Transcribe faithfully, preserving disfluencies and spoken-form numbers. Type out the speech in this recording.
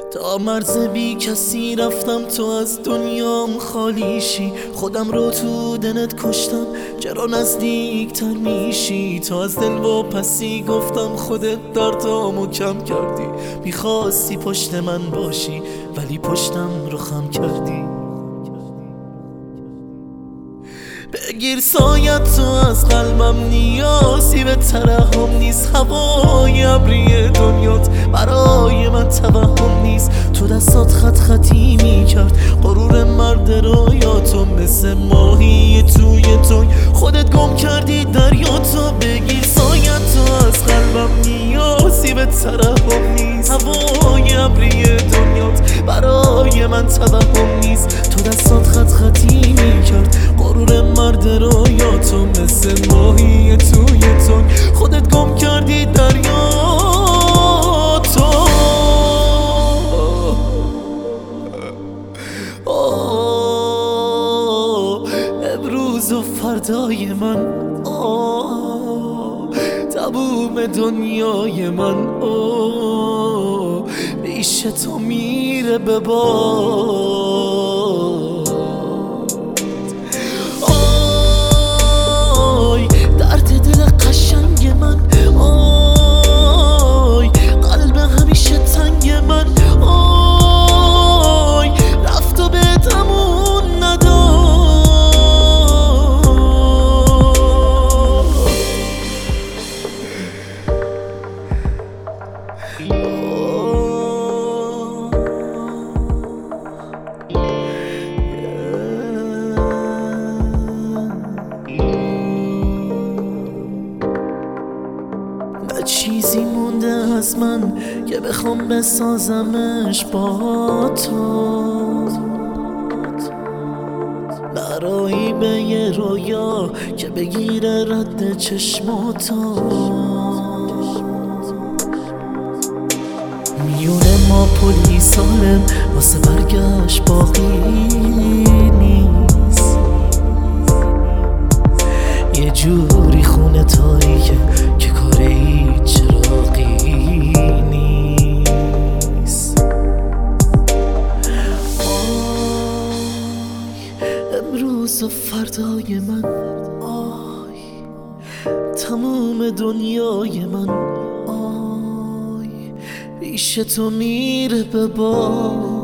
تا مرز بی کسی رفتم تو از دنیام خالیشی، خودم رو تو دنت کشتم چرا نزدیکتر میشی. تا از دل و پسی گفتم خودت دردامو کم کردی، میخواستی پشت من باشی ولی پشتم رو خم کردی. بگیر سایت تو از قلبم، نیازی به ترحم نیست. هوای ابری دنیات برای من توهم نیست. تو دستات خط خطی میکرد غرور مرد رویاتو، مثل ماهی توی توی خودت گم کردی دریاتو. بگیر سایت تو از قلبم، نیازی به ترحم نیست. هوای ابری دنیات برای من توهم نیست. تو دستات خط خطی میکرد غرور مرد رویاتو، مثل ماهی توی تو خودت گم کردی دریاتو. امروز و فردای من، تموم دنیای من پیش تو میره به باد. آی درد دل قشنگ من، آی قلب همیشه تنگ من، آی رفت و به تمون نداد. چیزی مونده از من که بخوام بسازمش با تو، برایی به یه رویا که بگیره رد چشماتو. میونه ما پلی سالم واسه برگشت باقی نیست. یه جوری خونه تاریکه که کاره هیچ چراغی نیست. آی امروز و فردای من، آی تموم دنیای من، آی پیش تو میره به باد.